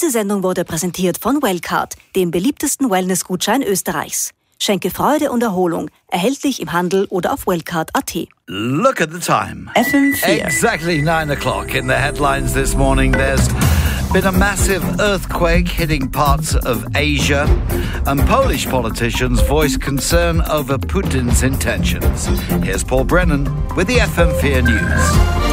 Diese Sendung wurde präsentiert von Wellcard, dem beliebtesten Wellness-Gutschein Österreichs. Schenke Freude und Erholung. Erhältlich im Handel oder auf wellcard.at. Look at the time. FM4. Exactly 9 o'clock. In the headlines this morning, there's been a massive earthquake hitting parts of Asia, and Polish politicians voice concern over Putin's intentions. Here's Paul Brennan with the FM4 News.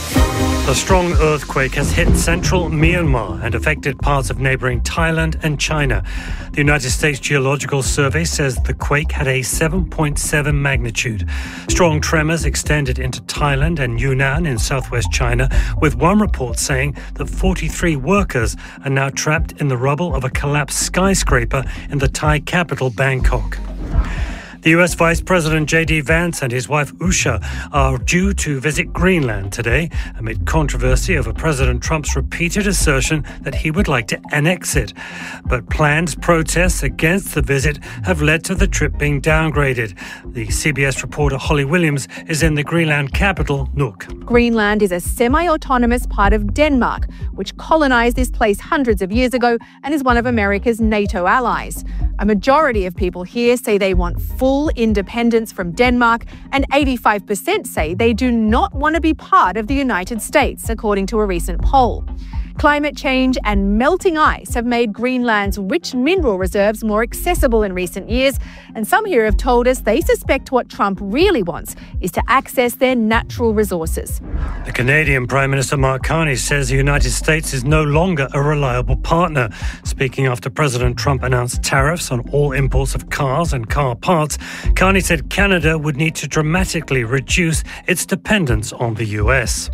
A strong earthquake has hit central Myanmar and affected parts of neighbouring Thailand and China. The United States Geological Survey says the quake had a 7.7 magnitude. Strong tremors extended into Thailand and Yunnan in southwest China, with one report saying that 43 workers are now trapped in the rubble of a collapsed skyscraper in the Thai capital, Bangkok. The US Vice President J.D. Vance and his wife Usha are due to visit Greenland today amid controversy over President Trump's repeated assertion that he would like to annex it. But planned protests against the visit have led to the trip being downgraded. The CBS reporter Holly Williams is in the Greenland capital, Nuuk. Greenland is a semi-autonomous part of Denmark, which colonized this place hundreds of years ago and is one of America's NATO allies. A majority of people here say they want full independence from Denmark, and 85% say they do not want to be part of the United States, according to a recent poll. Climate change and melting ice have made Greenland's rich mineral reserves more accessible in recent years, and some here have told us they suspect what Trump really wants is to access their natural resources. The Canadian Prime Minister Mark Carney says the United States is no longer a reliable partner. Speaking after President Trump announced tariffs on all imports of cars and car parts, Carney said Canada would need to dramatically reduce its dependence on the US.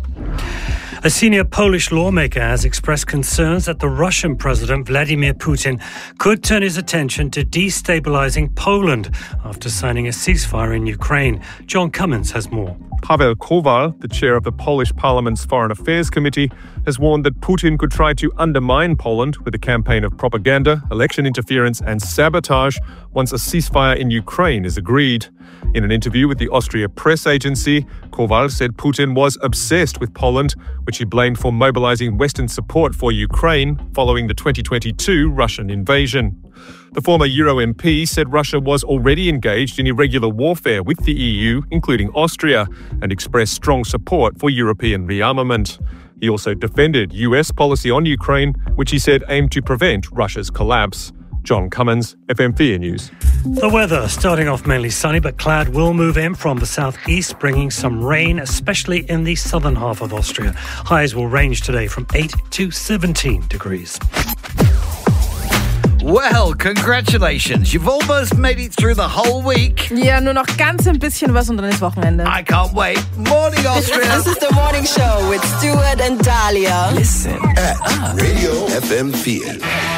A senior Polish lawmaker has expressed concerns that the Russian President Vladimir Putin could turn his attention to destabilizing Poland after signing a ceasefire in Ukraine. John Cummins has more. Paweł Kowal, the chair of the Polish Parliament's Foreign Affairs Committee, has warned that Putin could try to undermine Poland with a campaign of propaganda, election interference and sabotage once a ceasefire in Ukraine is agreed. In an interview with the Austria press agency, Kowal said Putin was obsessed with Poland, which he blamed for mobilizing Western support for Ukraine following the 2022 Russian invasion. The former Euro MP said Russia was already engaged in irregular warfare with the EU, including Austria, and expressed strong support for European rearmament. He also defended US policy on Ukraine, which he said aimed to prevent Russia's collapse. John Cummins, FM4 News. The weather, starting off mainly sunny, but cloud will move in from the southeast, bringing some rain, especially in the southern half of Austria. Highs will range today from 8 to 17 degrees. Well, congratulations. You've almost made it through the whole week. Ja, nur noch ganz ein bisschen was und dann ist Wochenende. I can't wait. Morning, Austria. This is the morning show with Stuart and Dahlia. Listen at Radio FM4.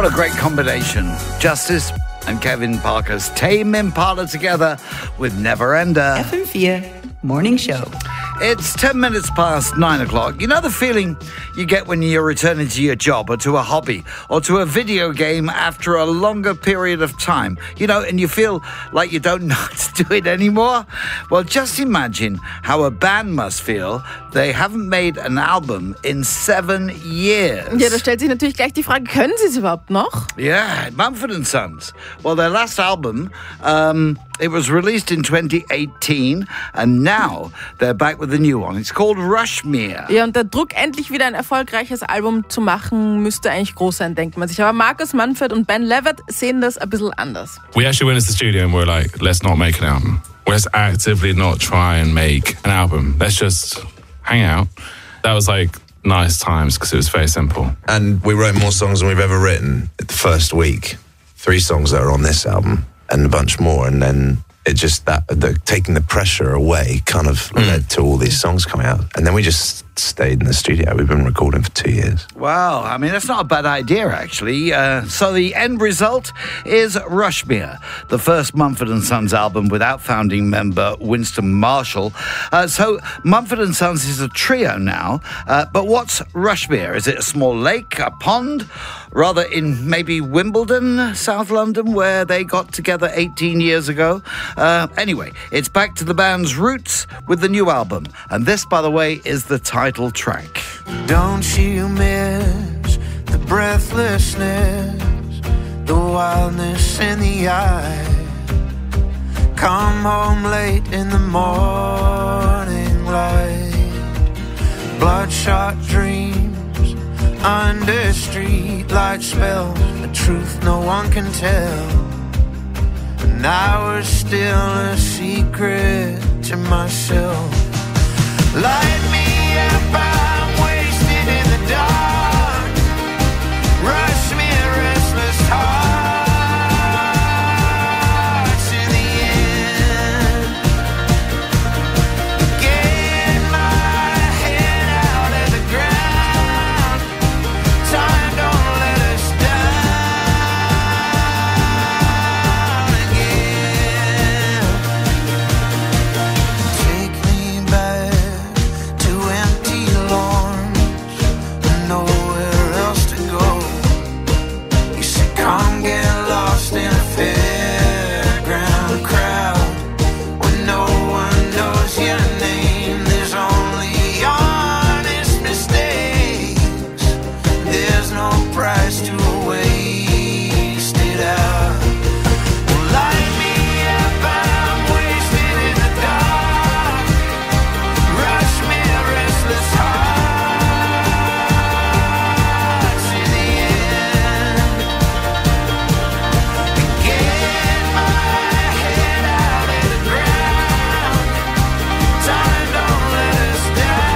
What a great combination. Justice and Kevin Parker's Tame Impala together with Neverender. FM4 Morning Show. It's 10 minutes past 9 o'clock. You know the feeling you get when you're returning to your job or to a hobby or to a video game after a longer period of time, and you feel like you don't know how to do it anymore? Well, just imagine how a band must feel. They haven't made an album in 7 years. Ja, da stellt sich natürlich gleich die Frage, können sie es überhaupt noch? Yeah, Mumford & Sons. Well, their last album, it was released in 2018 and now they're back with a new one. It's called Rushmere. Ja, und der Druck, endlich wieder ein erfolgreiches Album zu machen, müsste eigentlich groß sein, denkt man sich. Aber Marcus Mumford und Ben Levitt sehen das ein bisschen anders. We actually went into the studio and we're like, let's not make an album. Let's actively not try and make an album. Let's just hang out. That was like nice times because it was very simple. And we wrote more songs than we've ever written the first week. 3 songs that are on this album and a bunch more. And then it just, taking the pressure away kind of led to all these songs coming out. And then we just stayed in the studio. We've been recording for 2 years. Wow, I mean, that's not a bad idea, actually. So the end result is Rushmere, the first Mumford & Sons album without founding member Winston Marshall. So Mumford & Sons is a trio now. But what's Rushmere? Is it a small lake, a pond? Rather in maybe Wimbledon, South London, where they got together 18 years ago? Anyway, it's back to the band's roots with the new album. And this, by the way, is the title track. Don't you miss the breathlessness, the wildness in the eye? Come home late in the morning light, bloodshot dreams under streetlight spells, a truth no one can tell. And I was still a secret to myself. Light me up, I'm wasted in the dark. Rush me, restless heart to the end. Get my head out of the ground. Time don't let us down again. Take me back to empty lawns and nowhere else to go. You say come get lost in a fairground crowd when no one knows your name. There's only honest mistakes. There's no price to waste it out. Well, light me up, I'm wasted in the dark. Rush me, restless heart to the end. Get my head out of the ground. Time don't let us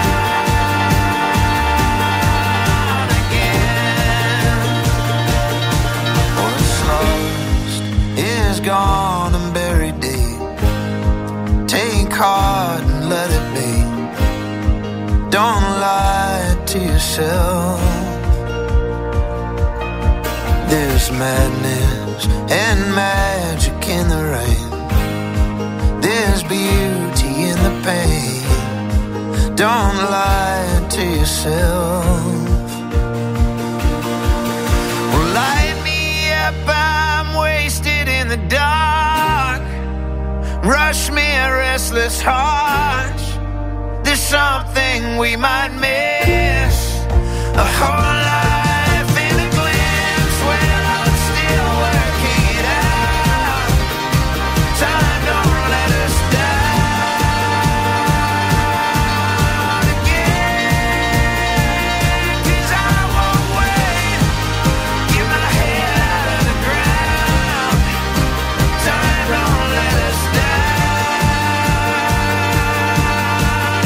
down again. What's lost is gone and buried deep. Take heart and let it be. Don't lie to yourself. There's madness and magic in the rain. There's beauty in the pain. Don't lie to yourself. Well, light me up, I'm wasted in the dark. Rush me, a restless heart. There's something we might miss. A whole life in a glimpse. Well, I'm still working it out. Time don't let us down again. 'Cause I won't wait. Get my head out of the ground. Time don't let us down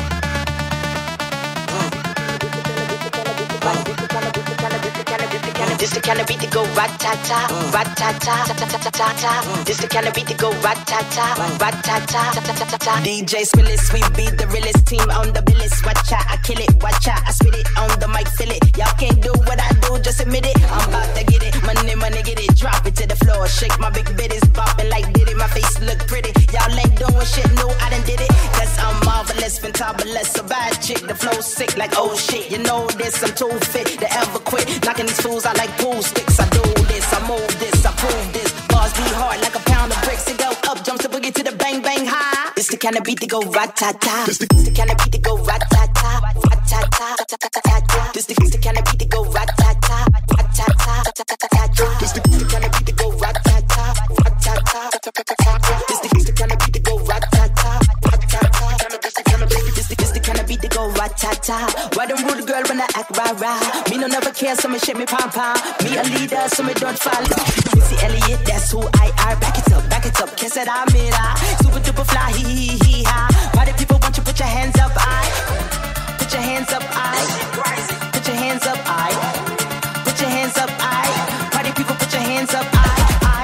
again. This the kind of beat that go rat-ta-ta, rat-ta-ta, ta-ta-ta-ta-ta. This the kind of beat that go rat-ta-ta, rat-ta-ta, ta-ta-ta-ta. DJ Spillis, we be the realest team on the billis. Watch out, I kill it, watch out, I spit it on the mic, feel it. Y'all can't do what I do, just admit it. I'm about to get it, money, get it. Drop it to the floor, shake my big bitties, bopping like did it. My face look pretty, y'all ain't doing shit new, I done did it. Cause I'm marvelous, fantabulous, a bad chick. The flow sick like oh shit, you know this, I'm too fit to ever quit. Knocking these fools out like pool sticks. I do this, I move this, I prove this. Bars be hard like a pound of bricks. It go up, jumps the boogie to the bang bang high. This the kind of beat that go rat-ta-ta. This the kind of beat that go rat-ta-ta, rat-ta-ta, ta-ta-ta-ta. This the kind of beat that go rat-ta-ta, rat-ta-ta, ta-ta-ta-ta. This the kind of beat that go rat-ta-ta, rat-ta-ta, ta-ta-ta-ta. This the kind of beat that go rat-ta-ta, rat-ta-ta. This the kind of beat that go rat-ta-ta. Why don't rule the girl when I act rah-rah? Me no never care, so me shake me pom-pom. Me a leader, so me don't fall. Missy Elliott, that's who I are. Back it up, kiss it, I'm it, super duper fly, hee-hee-hee-ha. Why do people want you put your hands up, put your hands up, put your hands up, put your hands up, why do people put your hands up, hands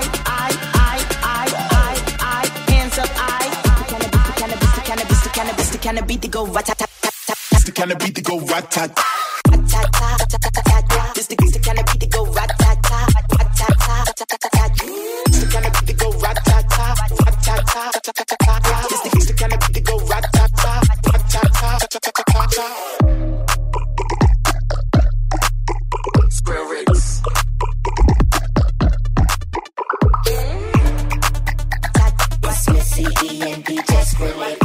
up, This the kind of beat that go rat-ta-ta-ta. This the kind of beat that go rat-ta-ta. This the kind of beat that go rat-ta-ta, rat-ta-ta. This the kind of beat that go rat-ta-ta, rat-ta-ta. This the kind of beat that go rat-ta-ta, rat-ta-ta. Skrillex. It's Missy E and DJ Skrillex.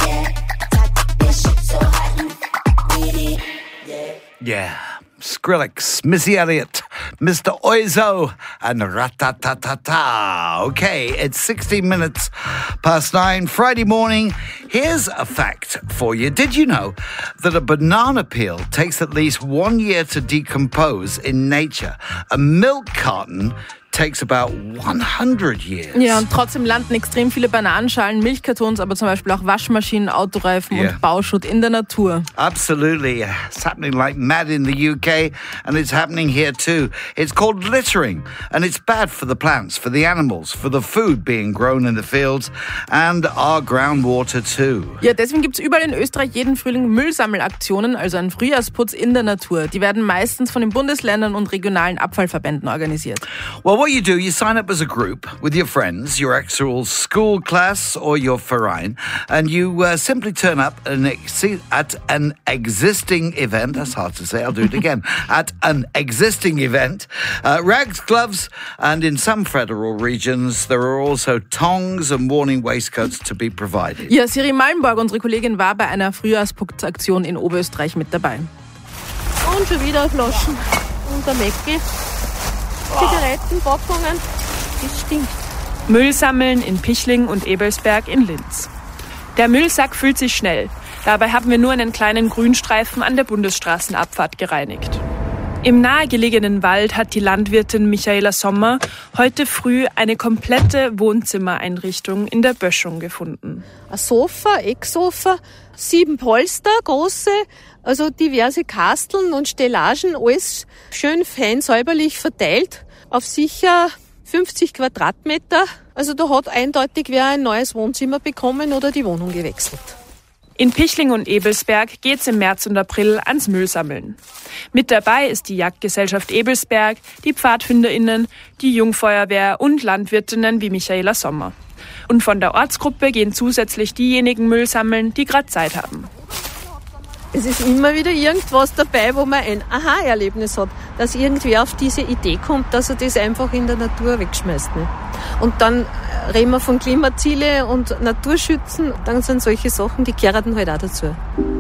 Yeah, Skrillex, Missy Elliott, Mr. Oizo, and Rat-ta-ta-ta-ta. Okay, it's 16 minutes past 9, Friday morning. Here's a fact for you. Did you know that a banana peel takes at least 1 year to decompose in nature? A milk carton takes about 100 years. Ja, und trotzdem landen extrem viele Bananenschalen, Milchkartons, aber zum Beispiel auch Waschmaschinen, Autoreifen und Bauschutt in der Natur. Absolutely. It's happening like mad in the UK, and it's happening here too. It's called littering, and it's bad for the plants, for the animals, for the food being grown in the fields, and our groundwater too. Ja, deswegen gibt's überall in Österreich jeden Frühling Müllsammelaktionen, also einen Frühjahrsputz in der Natur. Die werden meistens von den Bundesländern und regionalen Abfallverbänden organisiert. Well, what you do, you sign up as a group with your friends, your actual school class or your Verein, and you simply turn up at an existing event. That's hard to say, I'll do it again. At an existing event. Rags, gloves, and in some federal regions, there are also tongs and warning waistcoats to be provided. Ja, Siri Malmborg, unsere Kollegin, war bei einer Frühjahrsputzaktion in Oberösterreich mit dabei. Und schon wieder Flaschen und der Mäcki. Zigarettenpackungen, das stinkt. Müll sammeln in Pichling und Ebelsberg in Linz. Der Müllsack füllt sich schnell. Dabei haben wir nur einen kleinen Grünstreifen an der Bundesstraßenabfahrt gereinigt. Im nahegelegenen Wald hat die Landwirtin Michaela Sommer heute früh eine komplette Wohnzimmereinrichtung in der Böschung gefunden. Ein Sofa, Ecksofa, 7 Polster, große, also diverse Kasteln und Stellagen, alles schön fein säuberlich verteilt auf sicher 50 Quadratmeter. Also da hat eindeutig wer ein neues Wohnzimmer bekommen oder die Wohnung gewechselt. In Pichling und Ebelsberg geht's im März und April ans Müllsammeln. Mit dabei ist die Jagdgesellschaft Ebelsberg, die PfadfinderInnen, die Jungfeuerwehr und Landwirtinnen wie Michaela Sommer. Und von der Ortsgruppe gehen zusätzlich diejenigen Müll sammeln, die gerade Zeit haben. Es ist immer wieder irgendwas dabei, wo man ein Aha-Erlebnis hat, dass irgendwer auf diese Idee kommt, dass er das einfach in der Natur wegschmeißt. Ne? Und dann reden wir von Klimaziele und Naturschützen, dann sind solche Sachen, die gehören halt auch dazu.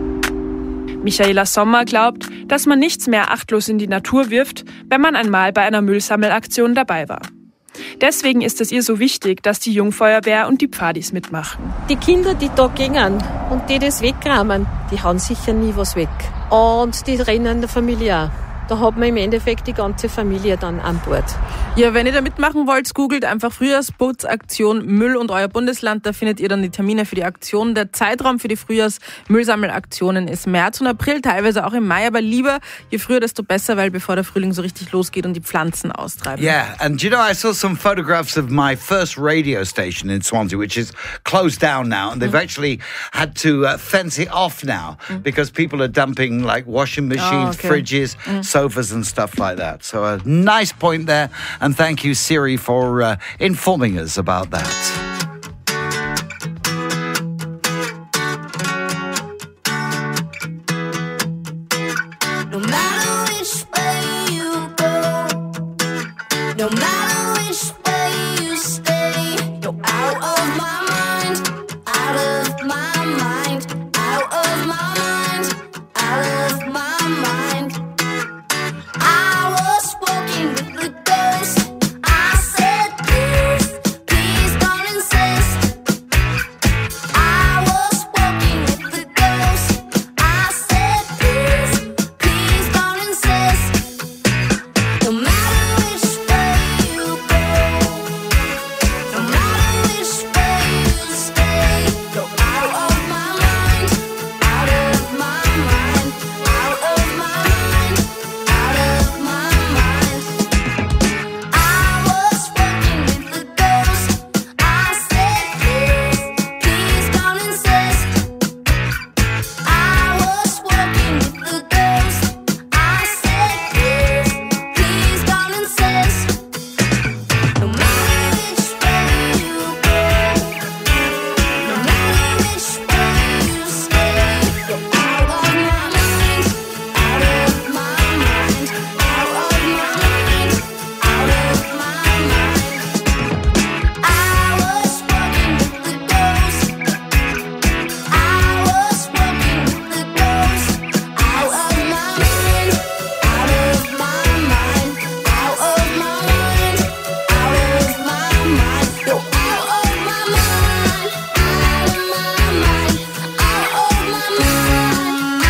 Michaela Sommer glaubt, dass man nichts mehr achtlos in die Natur wirft, wenn man einmal bei einer Müllsammelaktion dabei war. Deswegen ist es ihr so wichtig, dass die Jungfeuerwehr und die Pfadis mitmachen. Die Kinder, die da gehen und die das wegkramen, die hauen sicher nie was weg. Und die rennen in der Familie auch. Da hat man im Endeffekt die ganze Familie dann an Bord. Ja, wenn ihr da mitmachen wollt, googelt einfach Frühjahrsputzaktion Müll und euer Bundesland. Da findet ihr dann die Termine für die Aktion. Der Zeitraum für die Frühjahrsmüllsammelaktionen ist März und April, teilweise auch im Mai. Aber lieber, je früher, desto besser, weil bevor der Frühling so richtig losgeht und die Pflanzen austreiben. Yeah, and you know, I saw some photographs of my first radio station in Swansea, which is closed down now, and they've actually had to fence it off now because people are dumping like washing machines, fridges, sofas and stuff like that. So a nice point there, and thank you, Siri, for informing us about that. No matter which way you go, no matter which way you stay, you're out of my mind, out of my mind, out of my mind, out of my mind. I was walking with the ghost. I said, please, please don't insist. I was walking with the ghost. I said, please, please don't insist. No matter which way you go, no matter which way you stay, you're out of my mind, out of my mind, out of my mind, out of my mind. I was walking with the ghost. I said, please, please don't insist. I was walking with the ghost. I said, please, please don't insist. No matter which way you go, no matter which way you stay, you're out of my mind, out of my mind, out of my mind, out of my mind. I was walking with the ghost. I was walking with the ghost. Out of my mind, out of my mind, out of my mind, out of my mind. You're out of my mind, out of my mind, out of my mind,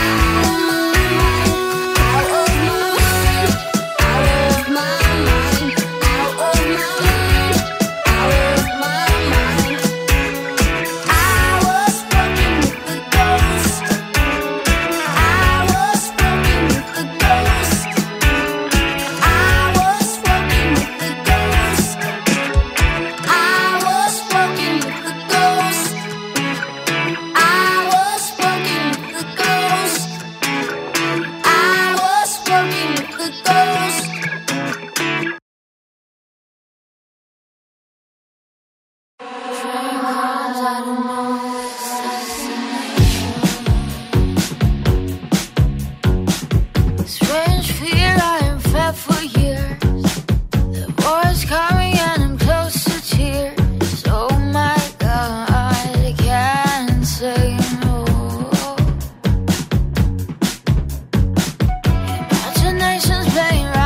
out of my mind, out of my mind, out of my mind, out of my mind. I was walking with the ghost. I was walking with the ghost. I was walking with the ghost. I was walking with the ghost. I was walking with the ghost. I was walking with the ghost. Strange fear I am fed for years. The war's coming and I'm close to tears. Oh my God, I can't say no. Imagination's playing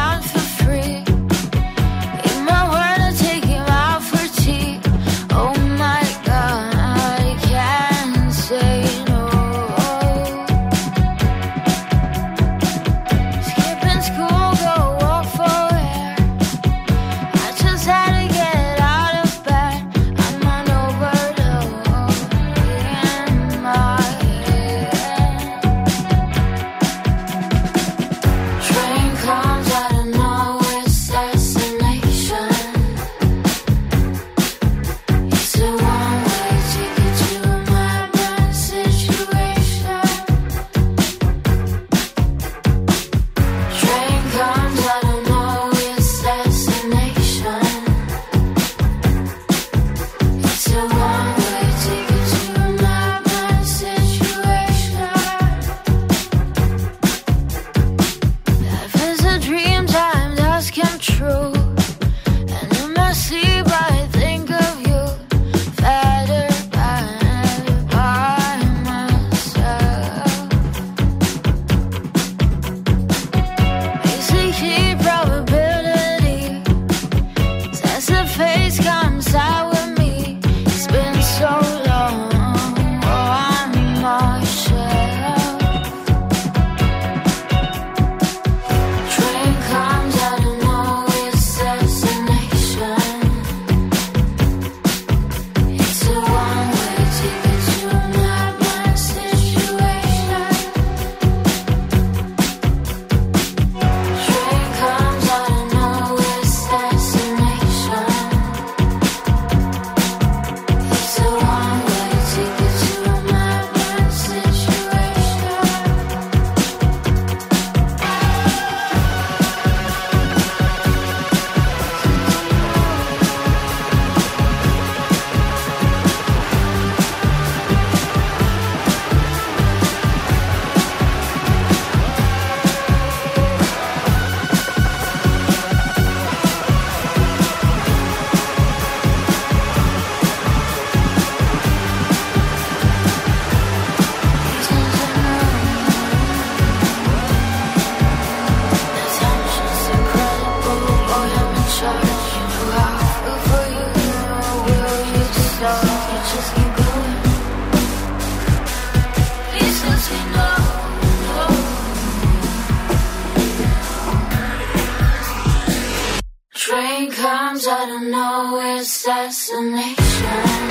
Train comes, I don't know its destination.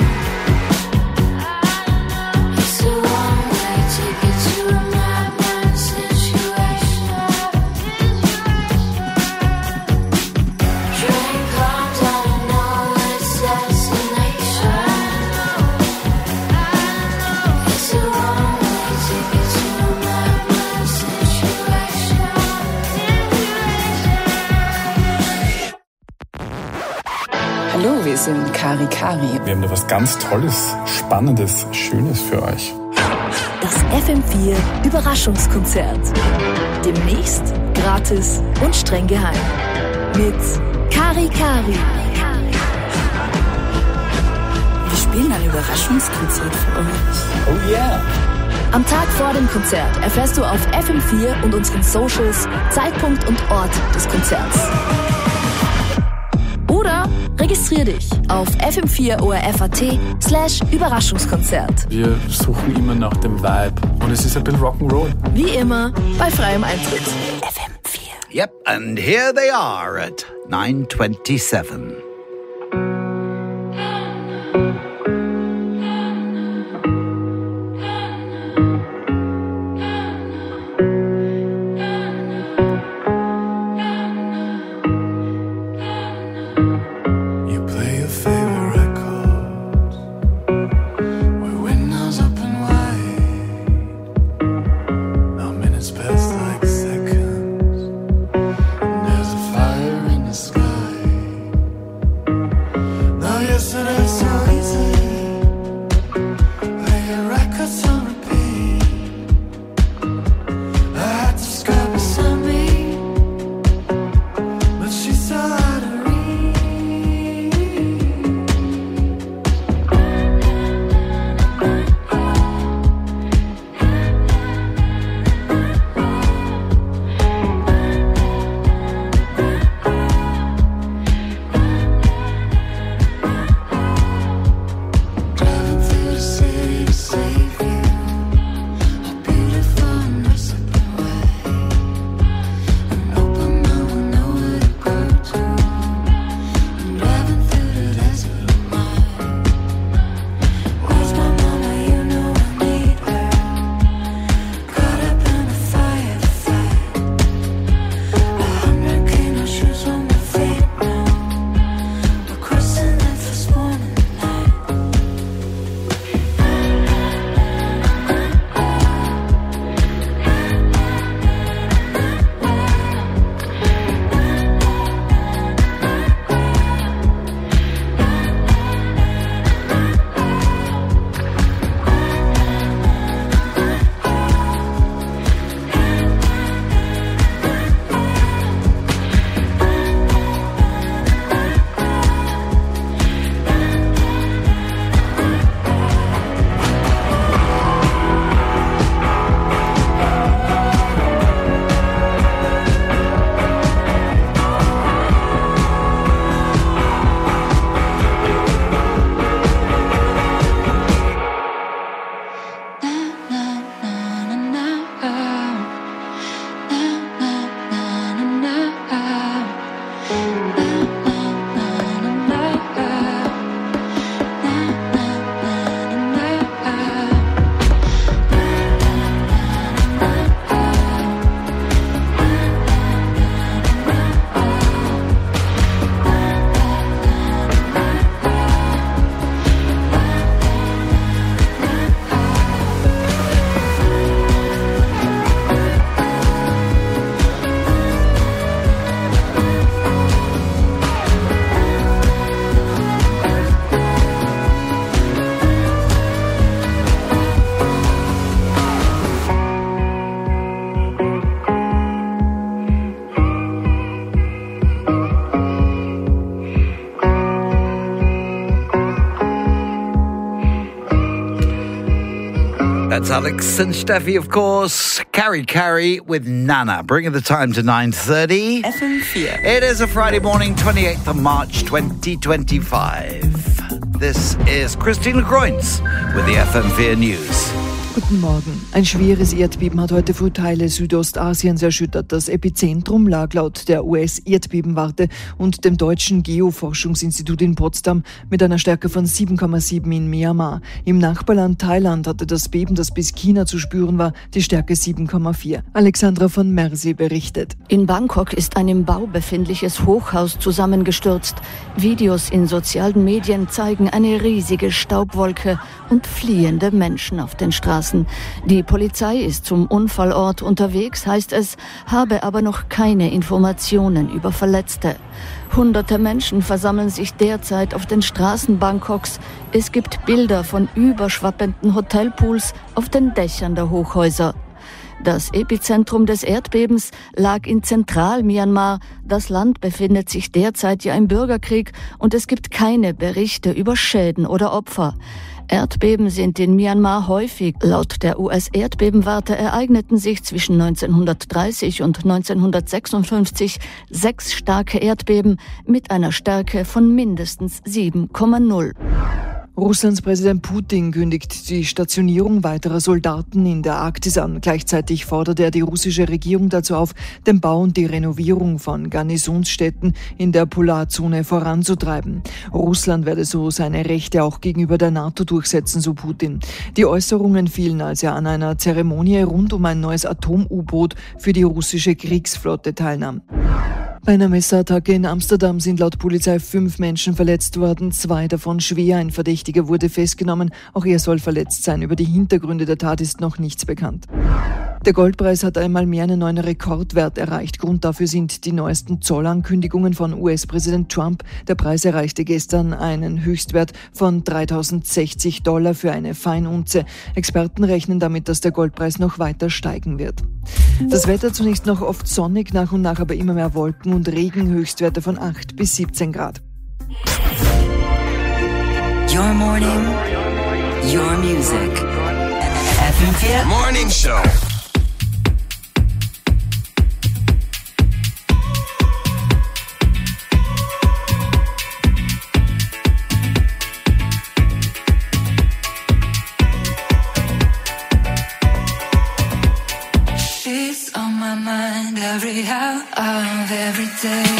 It's a one-way ticket to a madman situation. Train comes, I don't know its destination. It's a one-way ticket to a madman situation. Hallo, wir sind Kari Kari. Wir haben da was ganz Tolles, Spannendes, Schönes für euch. Das FM4 Überraschungskonzert. Demnächst gratis und streng geheim. Mit Kari Kari. Wir spielen ein Überraschungskonzert für euch. Oh yeah! Am Tag vor dem Konzert erfährst du auf FM4 und unseren Socials Zeitpunkt und Ort des Konzerts. Oder registrier dich auf fm4orf.at/Überraschungskonzert. Wir suchen immer nach dem Vibe und es ist ein bisschen Rock'n'Roll. Wie immer bei freiem Eintritt. FM4. Yep, and here they are at 9:27. That's Alex and Steffi, of course. Kari Kari with Nana, bringing the time to 9:30. FM4. It is a Friday morning, 28th of March, 2025. This is Christine Legroins with the FM4 News. Guten Morgen. Ein schweres Erdbeben hat heute früh Teile Südostasiens erschüttert. Das Epizentrum lag laut der US-Erdbebenwarte und dem Deutschen Geoforschungsinstitut in Potsdam mit einer Stärke von 7,7 in Myanmar. Im Nachbarland Thailand hatte das Beben, das bis China zu spüren war, die Stärke 7,4. Alexandra von Mersi berichtet. In Bangkok ist ein im Bau befindliches Hochhaus zusammengestürzt. Videos in sozialen Medien zeigen eine riesige Staubwolke und fliehende Menschen auf den Straßen. Die Polizei ist zum Unfallort unterwegs, heißt es, habe aber noch keine Informationen über Verletzte. Hunderte Menschen versammeln sich derzeit auf den Straßen Bangkoks. Es gibt Bilder von überschwappenden Hotelpools auf den Dächern der Hochhäuser. Das Epizentrum des Erdbebens lag in Zentral-Myanmar. Das Land befindet sich derzeit ja im Bürgerkrieg und es gibt keine Berichte über Schäden oder Opfer. Erdbeben sind in Myanmar häufig. Laut der US-Erdbebenwarte ereigneten sich zwischen 1930 und 1956 6 starke Erdbeben mit einer Stärke von mindestens 7,0. Russlands Präsident Putin kündigt die Stationierung weiterer Soldaten in der Arktis an. Gleichzeitig fordert er die russische Regierung dazu auf, den Bau und die Renovierung von Garnisonsstädten in der Polarzone voranzutreiben. Russland werde so seine Rechte auch gegenüber der NATO durchsetzen, so Putin. Die Äußerungen fielen, als er an einer Zeremonie rund um ein neues Atom-U-Boot für die russische Kriegsflotte teilnahm. Bei einer Messerattacke in Amsterdam sind laut Polizei 5 Menschen verletzt worden, 2 davon schwer. Ein Verdächtiger wurde festgenommen, auch er soll verletzt sein. Über die Hintergründe der Tat ist noch nichts bekannt. Der Goldpreis hat einmal mehr einen neuen Rekordwert erreicht. Grund dafür sind die neuesten Zollankündigungen von US-Präsident Trump. Der Preis erreichte gestern einen Höchstwert von $3.060 für eine Feinunze. Experten rechnen damit, dass der Goldpreis noch weiter steigen wird. Das Wetter zunächst noch oft sonnig, nach und nach aber immer mehr Wolken und Regen, Höchstwerte von 8 bis 17 Grad. Your morning, your music. FM4 Morning Show. She's on my mind every hour of every day.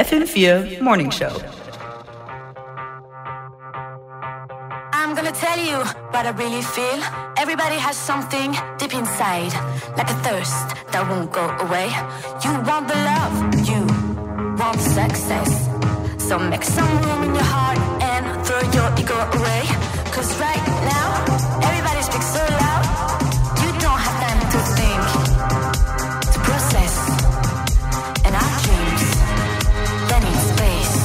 FM4 Morning Show. I'm gonna tell you what I really feel. Everybody has something deep inside, like a thirst that won't go away. You want the love, you want the success. So make some room in your heart and throw your ego away. Cause right now, everybody speaks so loud. You don't have time to think, to process. And our dreams, they need space.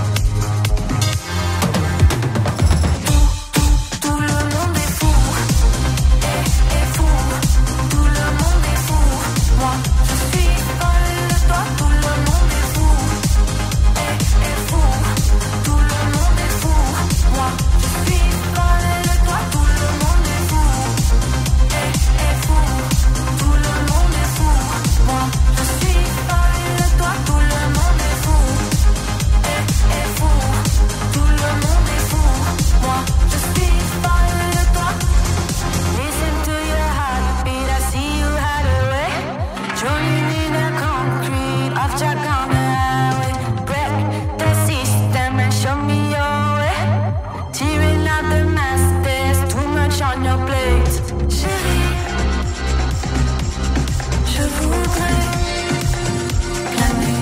Tout le monde est fou, est fou. Tout le monde est fou. Moi, je suis folle de toi. Tout le monde est fou, est fou. Tout le monde est fou. Moi, je suis folle de toi. Tout le monde est fou, est fou. Tout le monde est fou. Moi, je suis folle de toi. Tout le monde est fou, est fou. Tout le monde est fou. Moi, je suis folle de toi. Listen to your heartbeat. I see you hide away. Drowning in the concrete of jargon highway. Break the system and show me your way. Tearing out the mask, there's too much on your plate. Chérie, je voudrais planer.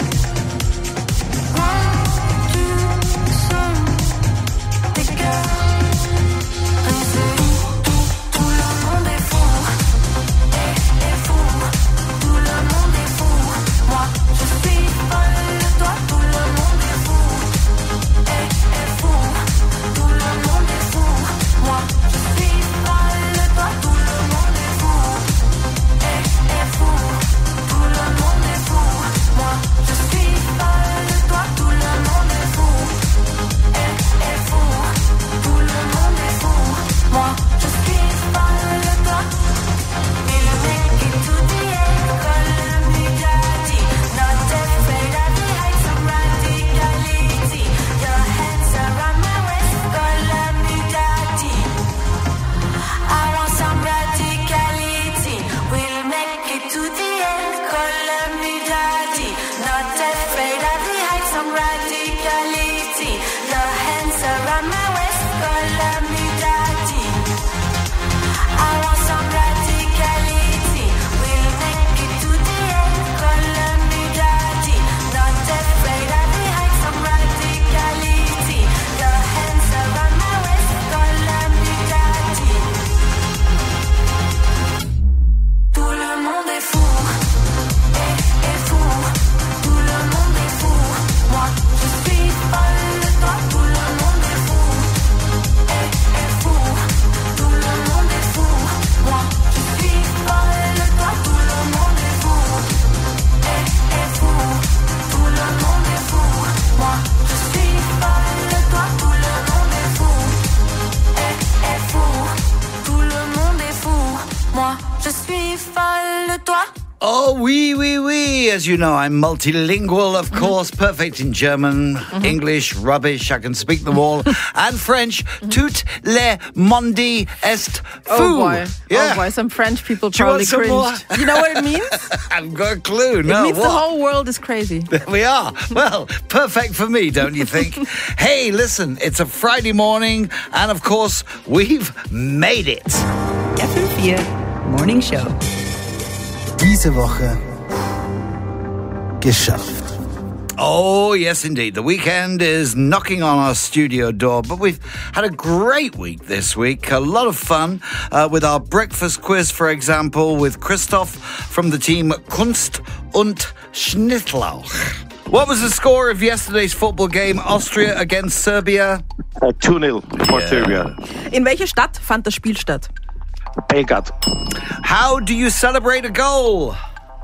Moi, tu sonnes tes cœurs brisés. Tout le monde est fou, est fou. Tout le monde est fou. Moi, je suis folle de toi. Tout le monde est fou, est fou. Tout le monde est fou. Moi, je suis folle de toi. Tout le monde est fou, est fou. Tout le monde est fou. Moi, je suis folle de toi. Tout le monde est fou, est fou. Tout le monde est fou. Moi, je suis folle de toi. We'll make it to the end. Call me daddy. Not afraid of the heights of radicality. Your hands around my waist. Call me daddy. I want some radicality. We'll make it to the end. Call me daddy. Not afraid of the heights of radicality. Your hands around my waist. Call me daddy. I want some radicality. We'll make it to the end. Call me daddy. Not afraid of the heights of radicality. Your hands around my waist. Call me daddy. Tout le monde est fou, est fou. Tout le monde est fou. Moi, je suis folle de toi. Tout le monde est fou, est fou. Tout le monde est fou. Moi, je suis folle de toi. Tout le monde est fou, est fou. Tout le monde est fou. Moi, je suis folle de toi. Tout le monde est fou, est fou. Tout le monde est fou. Moi, je suis folle de toi. Oh, oui, oui, oui. As you know, I'm multilingual, of course. Perfect in German, English, rubbish. I can speak them all. And French. Tout le monde est fou. Oh boy. Yeah. Oh boy. Some French people Do you probably want some cringed. more? You know what it means? I've got a clue. No, It means what? the whole world is crazy. There we are. Well, perfect for me, don't you think? Hey, listen, it's a Friday morning, and of course, we've made it. FM4 Morning Show. Diese Woche geschafft. Oh, yes, indeed. The weekend is knocking on our studio door, but we've had a great week this week. A lot of fun with our breakfast quiz, for example, with Christoph from the team Kunst und Schnittlauch. What was the score of yesterday's football game, Austria against Serbia? 2-0 for Serbia. In welcher Stadt fand das Spiel statt? Belgrad. How do you celebrate a goal?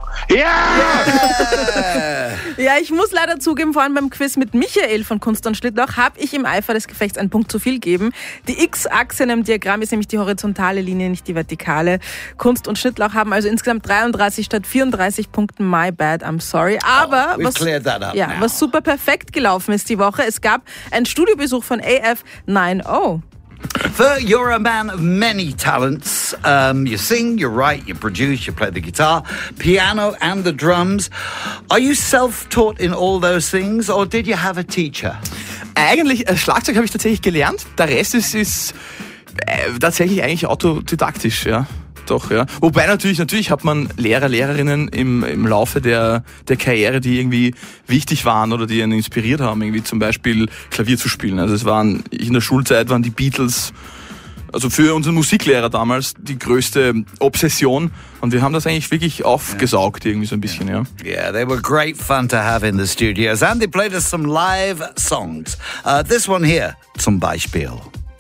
Ja! Ja, ich muss leider zugeben, vor allem beim Quiz mit Michael von Kunst und Schnittlauch habe ich im Eifer des Gefechts einen Punkt zu viel gegeben. Die X-Achse in einem Diagramm ist nämlich die horizontale Linie, nicht die vertikale. Kunst und Schnittlauch haben also insgesamt 33 statt 34 Punkten. My bad, I'm sorry. Aber was super perfekt gelaufen ist die Woche, es gab einen Studiobesuch von AF90. You're a man of many talents. You sing, you write, you produce, you play the guitar, piano and the drums. Are you self-taught in all those things or did you have a teacher? Eigentlich, Schlagzeug habe ich tatsächlich gelernt. Der Rest ist tatsächlich eigentlich autodidaktisch, ja. Doch, ja. Wobei natürlich hat man Lehrer, Lehrerinnen im Laufe der Karriere, die irgendwie wichtig waren oder die einen inspiriert haben, irgendwie zum Beispiel Klavier zu spielen. Also in der Schulzeit waren die Beatles, also für unseren Musiklehrer damals, die größte Obsession. Und wir haben das eigentlich wirklich aufgesaugt, irgendwie so ein bisschen, ja. Yeah, they were great fun to have in the studios. And they played us some live songs. This one here, zum Beispiel.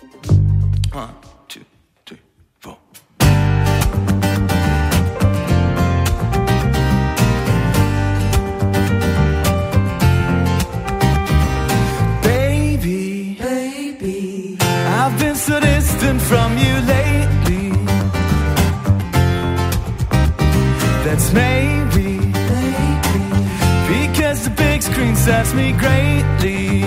I've been so distant from you lately. That's maybe because the big screen serves me greatly.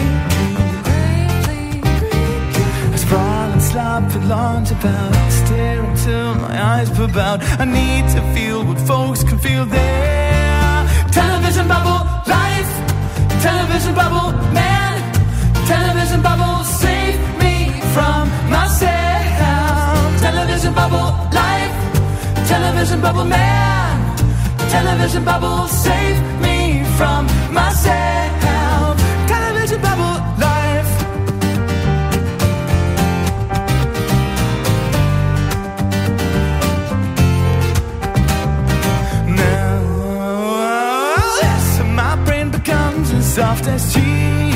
I sprawl and slop for lunch about, staring till my eyes pop out. I need to feel what folks can feel there. Television bubble life, television bubble man, television bubble save me from myself. Television bubble life, television bubble man, television bubble save me from myself. Television bubble life. Now, yes, my brain becomes as soft as cheese.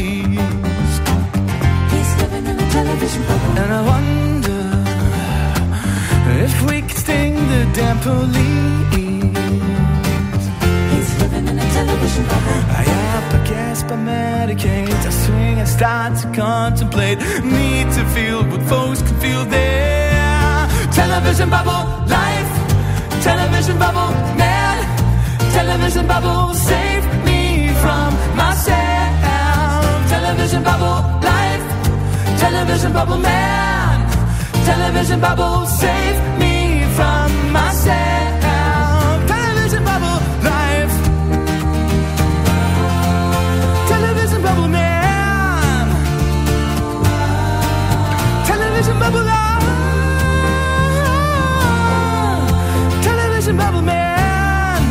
And I wonder if we could sting the damn police. He's living in a television bubble. I yap, I gasp, I medicate, I swing, I start to contemplate. Need to feel what folks can feel there. Television bubble life, television bubble man, television bubble save me from myself. Television bubble life, television bubble man, television bubble save me from myself. Television bubble life, television bubble man, television bubble life, television bubble man.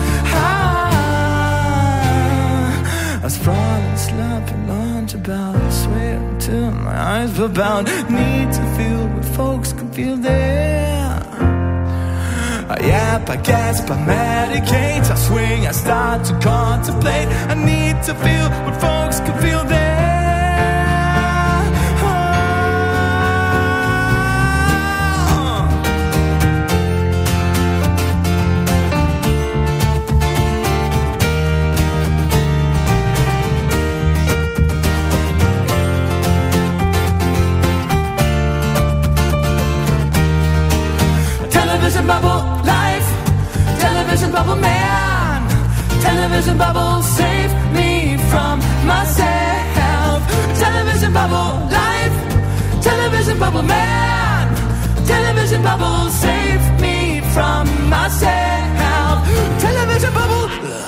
I sprawl and slump and lunch about, swear till my eyes pop out. Need to feel what folks can feel there. I yap, I gasp, I medicate, I swing, I start to contemplate. I need to feel what folks can feel there. Television bubble life, television bubble man, television bubble save me from myself. Television bubble life, television bubble man, television bubble save me from myself. Television bubble life.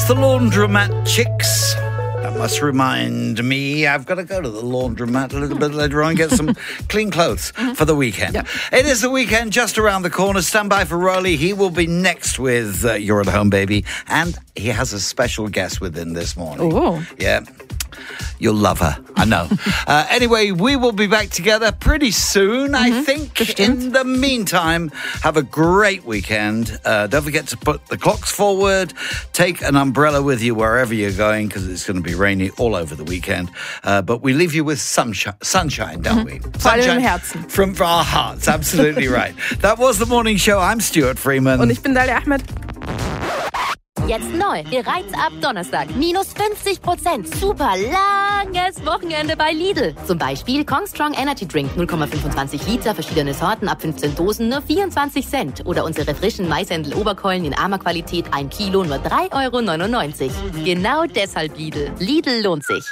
It's the Laundromat Chicks. That must remind me I've got to go to the laundromat a little bit later on and get some clean clothes for the weekend. Yep. It is the weekend just around the corner. Stand by for Rolly. He will be next with You're at Home, Baby. And he has a special guest with him this morning. Oh. Yeah. You'll love her, I know. Anyway, we will be back together pretty soon, I think. In the meantime, have a great weekend. Don't forget to put the clocks forward. Take an umbrella with you wherever you're going, because it's going to be rainy all over the weekend. But we leave you with sunshine, don't we? Sunshine from our hearts, absolutely right. That was The Morning Show. I'm Stuart Freeman. Und ich bin Dalia Ahmed. Jetzt neu, bereits ab Donnerstag, minus 50%. Super langes Wochenende bei Lidl. Zum Beispiel Kong Strong Energy Drink, 0,25 Liter, verschiedene Sorten, ab 15 Dosen, nur 24 Cent. Oder unsere frischen Maishändel-Oberkeulen in armer Qualität, 1 Kilo, nur 3,99 €. Genau deshalb Lidl. Lidl lohnt sich.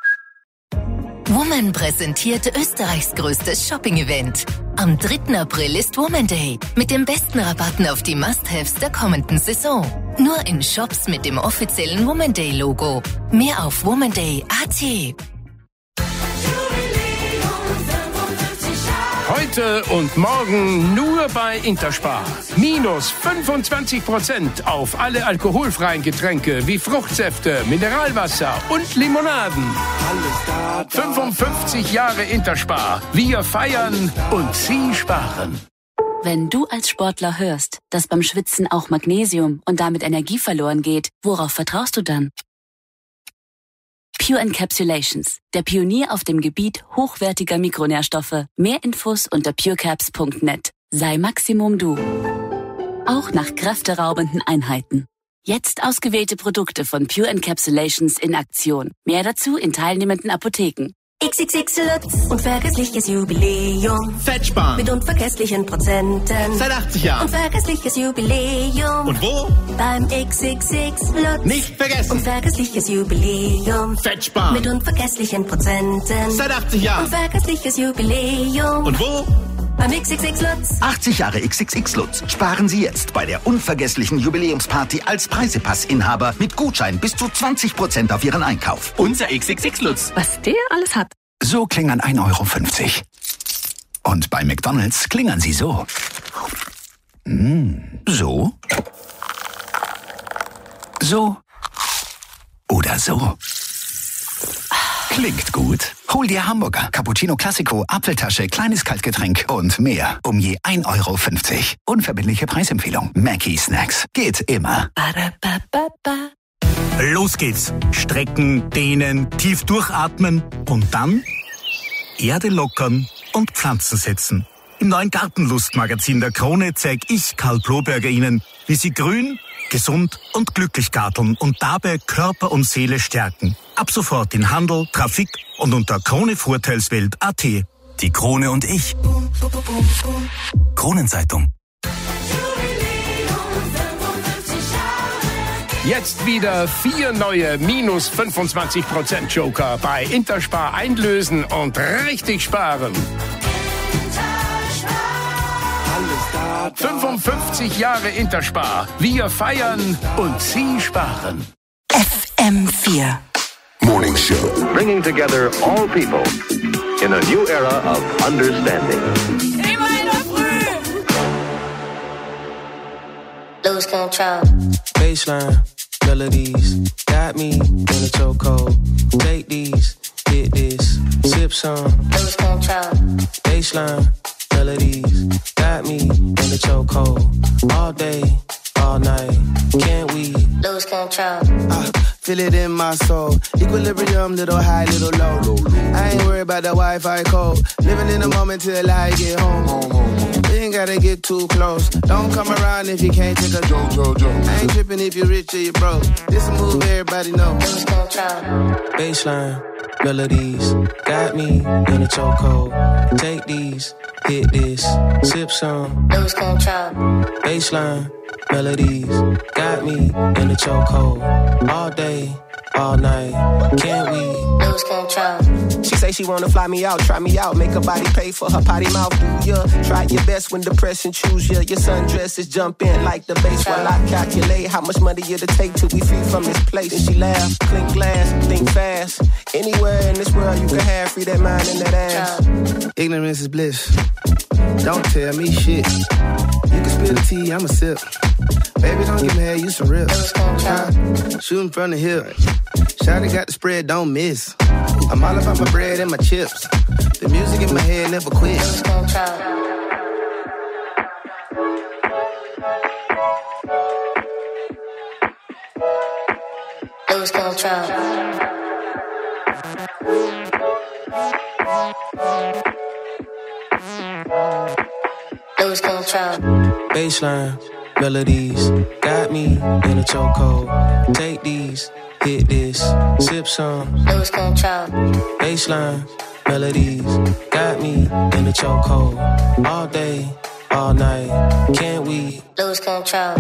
Woman präsentiert Österreichs größtes Shopping-Event. Am 3. April ist Woman Day mit den besten Rabatten auf die Must-Haves der kommenden Saison. Nur in Shops mit dem offiziellen Woman Day-Logo. Mehr auf womanday.at. Heute und morgen nur bei Interspar. Minus 25% auf alle alkoholfreien Getränke wie Fruchtsäfte, Mineralwasser und Limonaden. 55 Jahre Interspar. Wir feiern und Sie sparen. Wenn du als Sportler hörst, dass beim Schwitzen auch Magnesium und damit Energie verloren geht, worauf vertraust du dann? Pure Encapsulations, der Pionier auf dem Gebiet hochwertiger Mikronährstoffe. Mehr Infos unter purecaps.net. Sei Maximum du. Auch nach kräfteraubenden Einheiten. Jetzt ausgewählte Produkte von Pure Encapsulations in Aktion. Mehr dazu in teilnehmenden Apotheken. XXX Lutz, unvergessliches Jubiläum. Fettsparen. Mit unvergesslichen Prozenten. Seit 80 Jahren. Unvergessliches Jubiläum. Und wo? Beim XXX Lutz. Nicht vergessen. Unvergessliches Jubiläum. Fettsparen. Mit unvergesslichen Prozenten. Seit 80 Jahren. Unvergessliches Jubiläum. Und wo? Beim XXX Lutz. 80 Jahre XXX Lutz. Sparen Sie jetzt bei der unvergesslichen Jubiläumsparty als Preisepassinhaber mit Gutschein bis zu 20% auf Ihren Einkauf. Unser XXX Lutz. Was der alles hat. So klingern 1,50 €. Und bei McDonald's klingern sie so. So. So. Oder so. Klingt gut. Hol dir Hamburger, Cappuccino Classico, Apfeltasche, kleines Kaltgetränk und mehr. Um je 1,50 €. Unverbindliche Preisempfehlung. Mackie Snacks. Geht immer. Los geht's. Strecken, dehnen, tief durchatmen und dann Erde lockern und Pflanzen setzen. Im neuen Gartenlustmagazin der Krone zeige ich, Karl Bloberger, Ihnen, wie Sie grün, gesund und glücklich garteln und dabei Körper und Seele stärken. Ab sofort in Handel, Trafik und unter Kronevorteilswelt.at. Die Krone und ich. Kronenzeitung. Jetzt wieder 4 neue minus 25% Joker bei Interspar einlösen und richtig sparen. 55 Jahre Interspar. Wir feiern und Sie sparen. FM4 Morning Show. Bringing together all people in a new era of understanding. Lose control. Baseline, melodies, got me in a chokehold. Take these, hit this, sip some. Lose control. Baseline, melodies, got me in a chokehold. All day, all night, can't we? Lose control. Feel it in my soul. Equilibrium, little high, little low. I ain't worried about the Wi-Fi code. Living in the moment till I get home. You ain't gotta get too close. Don't come around if you can't take a joke. I ain't tripping if you're rich or you're broke. This a move everybody knows. Lose control. Baseline, melodies, got me in a chokehold. Take these, hit this, sip some. Lose control. Baseline, melodies got me in the chokehold. All day, all night, can't we lose control? She say she wanna fly me out, try me out, make her body pay for her potty mouth. Do ya try your best when depression choose ya? Your sundresses jump in like the bass while I calculate how much money it'll take till we free from this place. And she laugh, clink glass, think fast. Anywhere in this world you can have free that mind and that ass. Ignorance is bliss. Don't tell me shit. You can spill the tea, I'ma sip. Baby, don't give me head, you some rips. Shooting from the hip. Shawty got the spread, don't miss. I'm all about my bread and my chips. The music in my head never quits. Lose control. Lose control. Baseline, melodies, got me in a chokehold. Take these, hit this, sip some. Lose control. Baseline, melodies, got me in a chokehold. All day, all night, can't we lose control?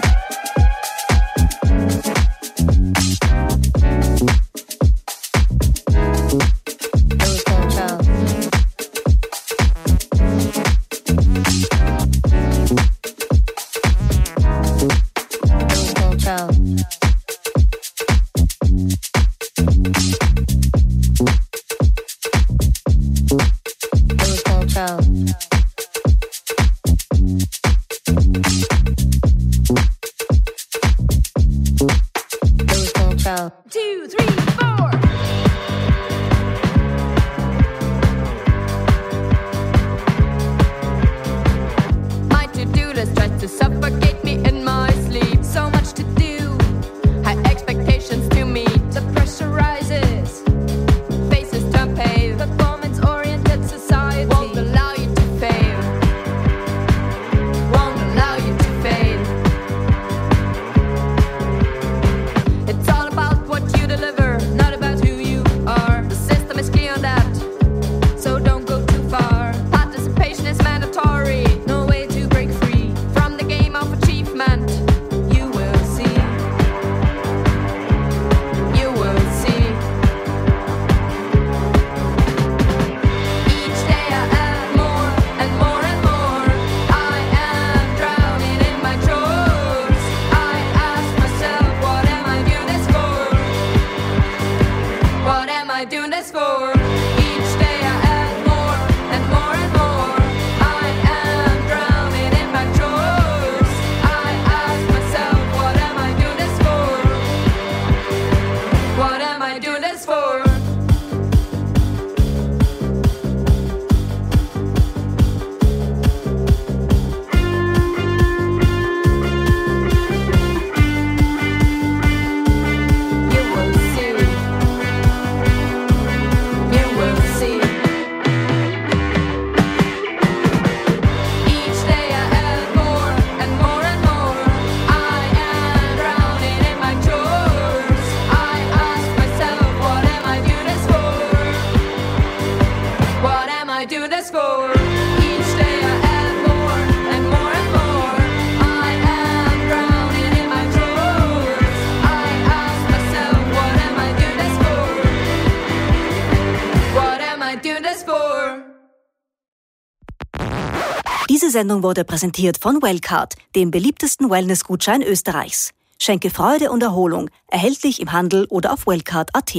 Diese Sendung wurde präsentiert von Wellcard, dem beliebtesten Wellness-Gutschein Österreichs. Schenke Freude und Erholung. Erhältlich im Handel oder auf wellcard.at.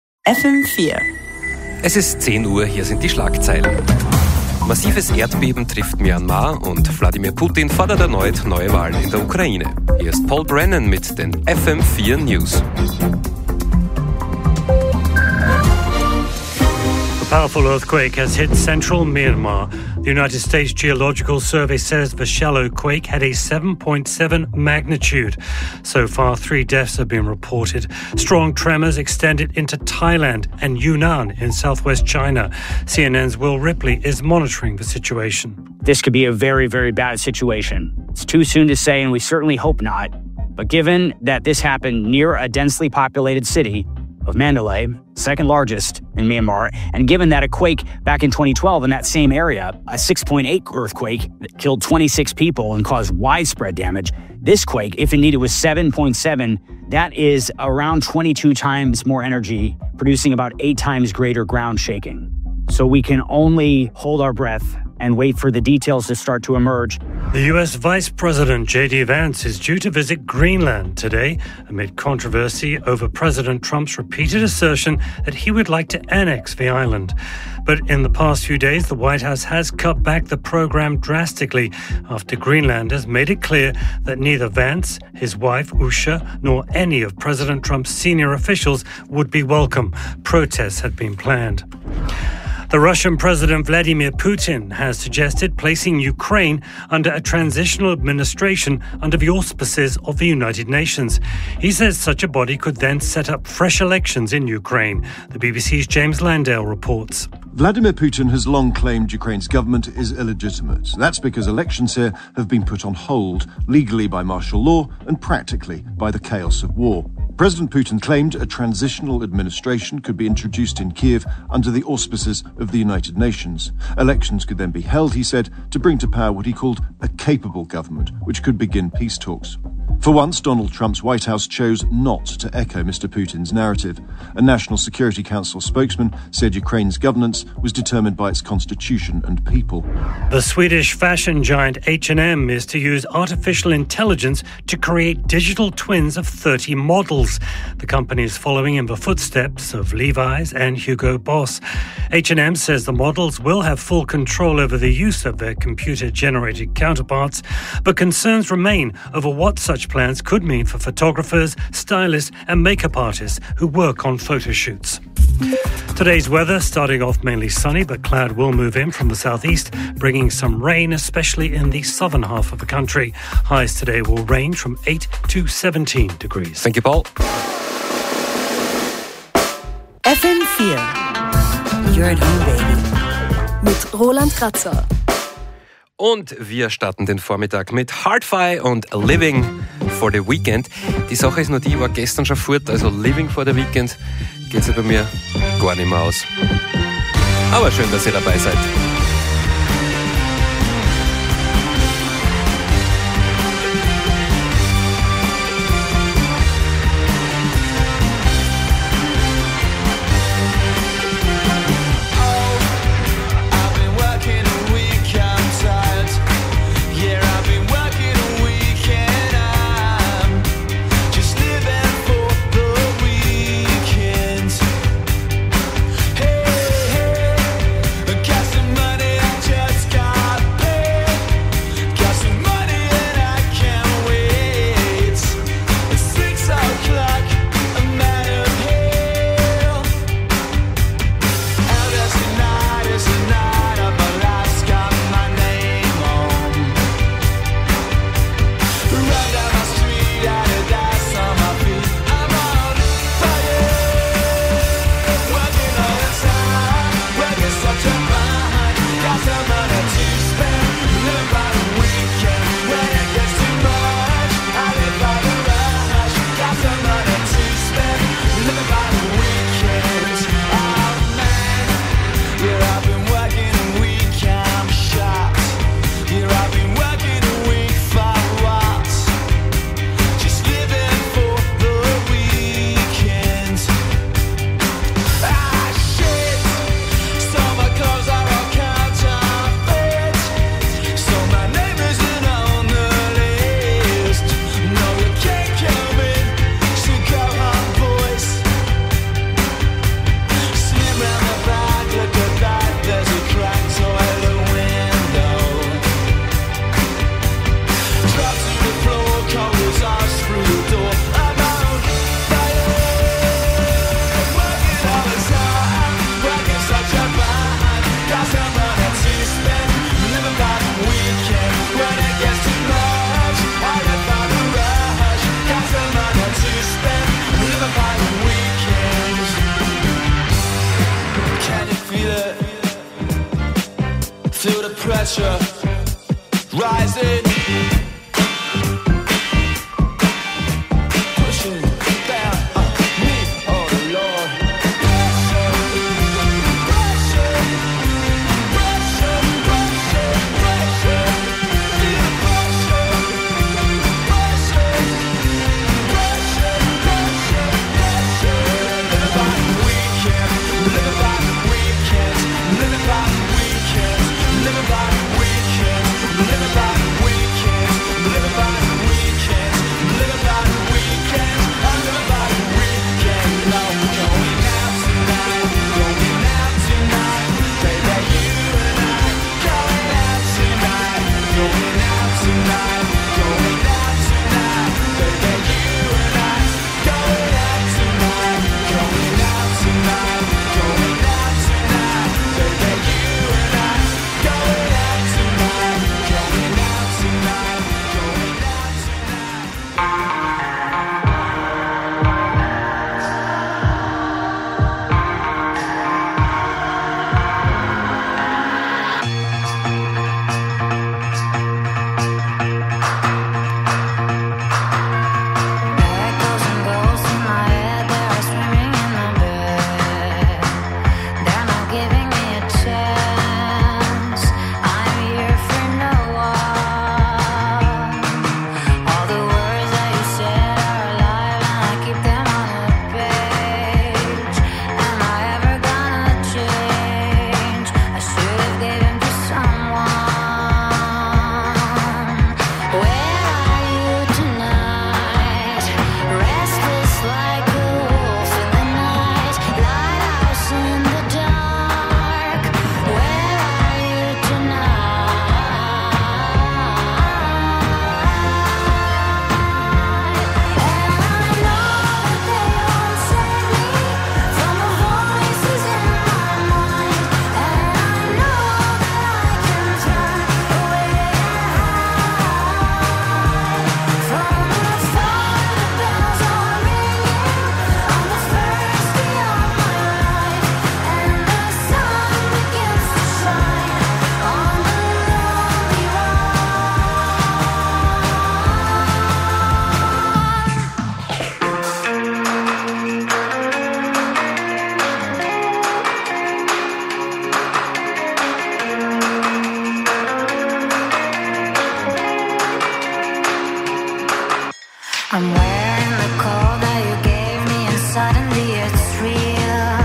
FM4. Es ist 10 Uhr, hier sind die Schlagzeilen. Massives Erdbeben trifft Myanmar und Wladimir Putin fordert erneut neue Wahlen in der Ukraine. Hier ist Paul Brennan mit den FM4 News. A powerful earthquake has hit central Myanmar. The United States Geological Survey says the shallow quake had a 7.7 magnitude. So far, 3 deaths have been reported. Strong tremors extended into Thailand and Yunnan in southwest China. CNN's Will Ripley is monitoring the situation. This could be a very, very bad situation. It's too soon to say, and we certainly hope not. But given that this happened near a densely populated city, of Mandalay, second largest in Myanmar. And given that a quake back in 2012 in that same area, a 6.8 earthquake that killed 26 people and caused widespread damage, this quake, if indeed it was 7.7, that is around 22 times more energy, producing about 8 times greater ground shaking. So we can only hold our breath and wait for the details to start to emerge. The US Vice President J.D. Vance is due to visit Greenland today amid controversy over President Trump's repeated assertion that he would like to annex the island. But in the past few days, the White House has cut back the program drastically after Greenlanders made it clear that neither Vance, his wife Usha, nor any of President Trump's senior officials would be welcome. Protests had been planned. The Russian President Vladimir Putin has suggested placing Ukraine under a transitional administration under the auspices of the United Nations. He says such a body could then set up fresh elections in Ukraine. The BBC's James Landale reports. Vladimir Putin has long claimed Ukraine's government is illegitimate. That's because elections here have been put on hold, legally by martial law and practically by the chaos of war. President Putin claimed a transitional administration could be introduced in Kiev under the auspices of the United Nations. Elections could then be held, he said, to bring to power what he called a capable government, which could begin peace talks. For once, Donald Trump's White House chose not to echo Mr. Putin's narrative. A National Security Council spokesman said Ukraine's governance was determined by its constitution and people. The Swedish fashion giant H&M is to use artificial intelligence to create digital twins of 30 models. The company is following in the footsteps of Levi's and Hugo Boss. H&M says the models will have full control over the use of their computer-generated counterparts, but concerns remain over what such plans could mean for photographers, stylists and makeup artists who work on photo shoots. Today's weather starting off mainly sunny, but cloud will move in from the southeast, bringing some rain, especially in the southern half of the country. Highs today will range from 8 to 17 degrees. Thank you, Paul. FM4. You're at home, baby. Mit Roland Kratzer. Und wir starten den Vormittag mit Hard-Fi und Living for the Weekend. Die Sache ist nur die, ich war gestern schon fort, also Living for the Weekend geht sich bei mir gar nicht mehr aus. Aber schön, dass ihr dabei seid. pressure rising, pushing down on me. Oh Lord. it's real.